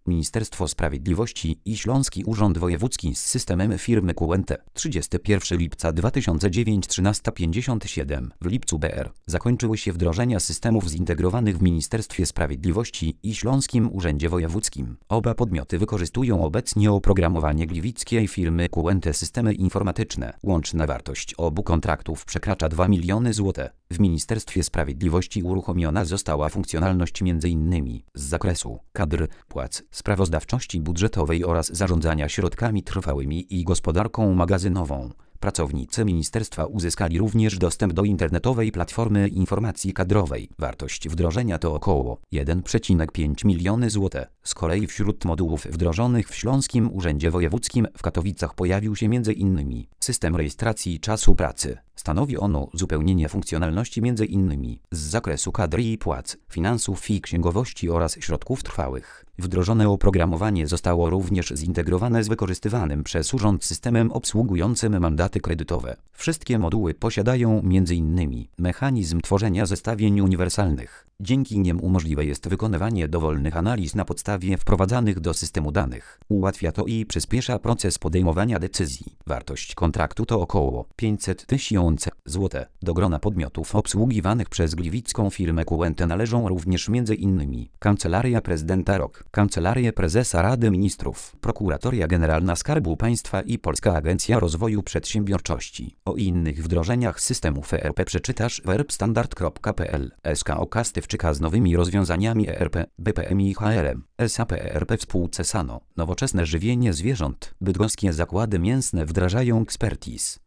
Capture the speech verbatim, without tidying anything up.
Ministerstwo Sprawiedliwości i Śląski Urząd Wojewódzki z systemem firmy Q N T. trzydziestego pierwszego lipca dwa tysiące dziewiątego trzynaście pięćdziesiąt siedem. W lipcu B R zakończyły się wdrożenia systemów zintegrowanych w Ministerstwie Sprawiedliwości i Śląskim Urzędzie Wojewódzkim. Oba podmioty wykorzystują obecnie oprogramowanie gliwickiej firmy Q N T systemy informatyczne. Łączna wartość obu kontraktów przekracza dwa miliony złotych. W Ministerstwie Sprawiedliwości uruchomiona została funkcjonalność między innymi z zakresu kadr, płac, sprawozdawczości budżetowej oraz zarządzania środkami trwałymi i gospodarką magazynową. Pracownicy ministerstwa uzyskali również dostęp do internetowej platformy informacji kadrowej. Wartość wdrożenia to około jeden przecinek pięć miliony złotych. Z kolei wśród modułów wdrożonych w Śląskim Urzędzie Wojewódzkim w Katowicach pojawił się między innymi system rejestracji czasu pracy. Stanowi ono uzupełnienie funkcjonalności między innymi z zakresu kadr i płac, finansów i księgowości oraz środków trwałych. Wdrożone oprogramowanie zostało również zintegrowane z wykorzystywanym przez urząd systemem obsługującym mandaty kredytowe. Wszystkie moduły posiadają między innymi mechanizm tworzenia zestawień uniwersalnych. Dzięki niemu możliwe jest wykonywanie dowolnych analiz na podstawie wprowadzanych do systemu danych. Ułatwia to i przyspiesza proces podejmowania decyzji. Wartość kontraktu to około pięćset tysięcy złotych. Do grona podmiotów obsługiwanych przez gliwicką firmę Q N T należą również między innymi Kancelaria Prezydenta R O K, Kancelaria Prezesa Rady Ministrów, Prokuratoria Generalna Skarbu Państwa i Polska Agencja Rozwoju Przedsiębiorczości. O innych wdrożeniach systemów E R P przeczytasz w e r p standard kropka p l. S K O Kastywczyka z nowymi rozwiązaniami E R P, B P M i H R M, S A P E R P w spółce Sano. Nowoczesne żywienie zwierząt. Bydgoskie zakłady mięsne wdrażają Expertise.